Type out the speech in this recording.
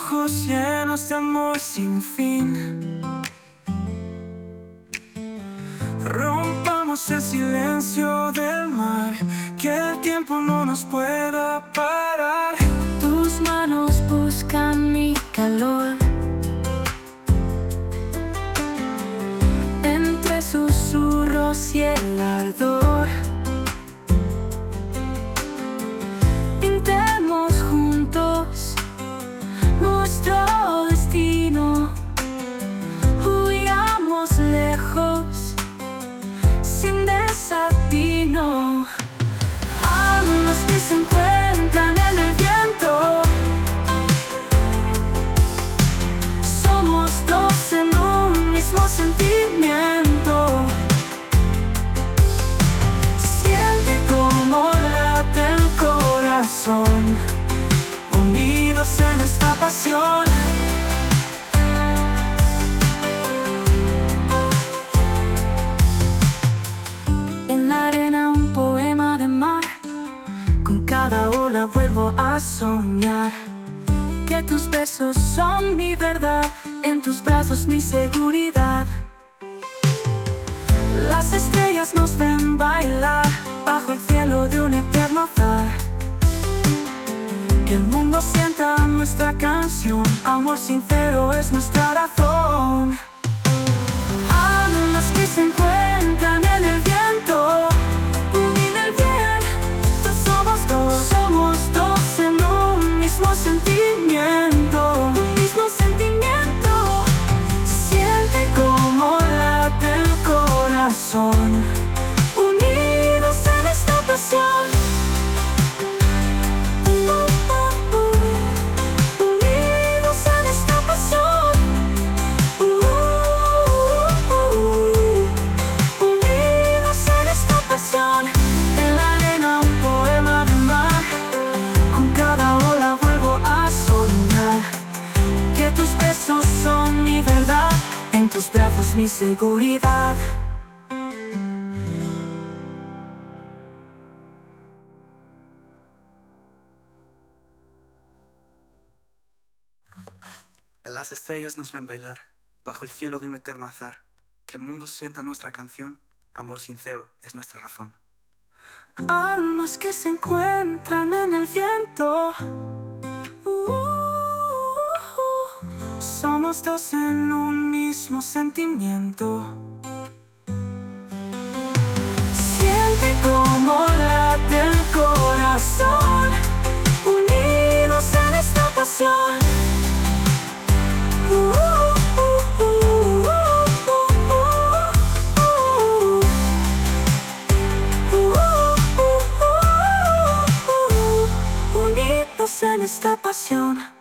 ojos llenos de amor sin fin. Rompamos el silencio del mar, que el tiempo no nos pueda parar. Tus manos buscan mi calor, entre susurros y el ardor. Pintemos juntos nuestro destino, huyamos lejos sin desatino. Almas que se encuentran en el viento, somos dos en un mismo sentimiento. Siente como late el corazón, unidos en esta pasión. En la arena un poema de mar, con cada ola vuelvo a soñar que tus besos son mi verdad, en tus brazos mi seguridad. Las estrellas nos ven bailar bajo el cielo de un eterno azar. Que el mundo sienta nuestra canción, amor sincero es nuestra razón. Almas que se encuentran en el viento, en el viento, somos dos en un mismo sentimiento, un mismo sentimiento. Siente como late el corazón, unidos en esta pasión. Unidos en esta pasión. Unidos en esta pasión. En la arena un poema de mar, con cada ola vuelvo a soñar que tus besos son mi verdad, en tus brazos mi seguridad. Las estrellas nos ven bailar bajo el cielo de un eterno azar. Que el mundo sienta nuestra canción, amor sincero es nuestra razón. Almas que se encuentran en el viento, Somos dos en un mismo sentimiento. siente como late el corazón, unidos en esta pasión. Unidos en esta pasión.